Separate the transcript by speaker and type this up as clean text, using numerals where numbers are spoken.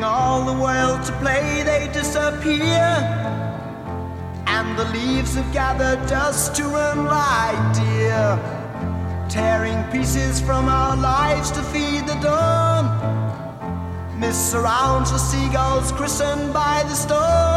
Speaker 1: Leaving all the world to play, they disappear. And the leaves have gathered dust to run like deer, tearing pieces from our lives to feed the dawn. Mist surrounds the seagulls christened by the storm.